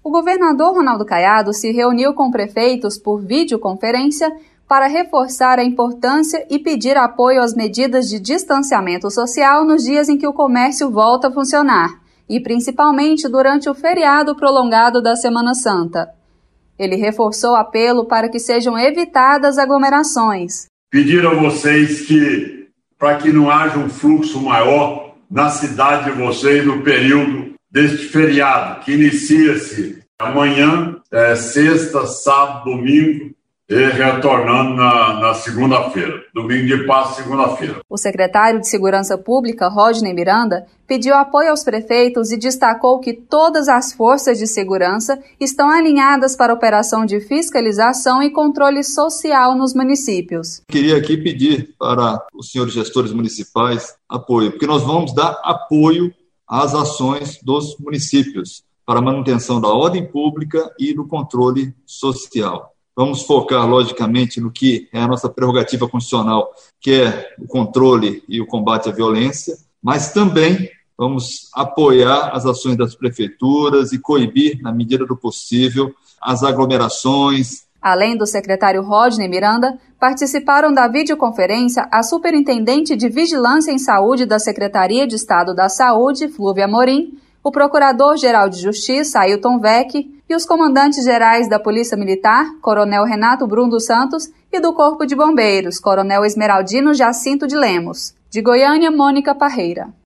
O governador Ronaldo Caiado se reuniu com prefeitos por videoconferência para reforçar a importância e pedir apoio às medidas de distanciamento social nos dias em que o comércio volta a funcionar, e principalmente durante o feriado prolongado da Semana Santa. Ele reforçou o apelo para que sejam evitadas aglomerações. Pedir a vocês que, para que não haja um fluxo maior na cidade de vocês no período deste feriado, que inicia-se amanhã, sexta, sábado, domingo, e retornando na segunda-feira. Domingo de Páscoa, segunda-feira. O secretário de Segurança Pública, Rodney Miranda, pediu apoio aos prefeitos e destacou que todas as forças de segurança estão alinhadas para a operação de fiscalização e controle social nos municípios. Queria aqui pedir para os senhores gestores municipais apoio, porque nós vamos dar apoio às ações dos municípios para a manutenção da ordem pública e do controle social. Vamos focar, logicamente, no que é a nossa prerrogativa constitucional, que é o controle e o combate à violência, mas também vamos apoiar as ações das prefeituras e coibir, na medida do possível, as aglomerações. Além do secretário Rodney Miranda, participaram da videoconferência a superintendente de Vigilância em Saúde da Secretaria de Estado da Saúde, Flúvia Amorim, o Procurador-Geral de Justiça, Ailton Vec, e os comandantes gerais da Polícia Militar, Coronel Renato Brum dos Santos, e do Corpo de Bombeiros, Coronel Esmeraldino Jacinto de Lemos. De Goiânia, Mônica Parreira.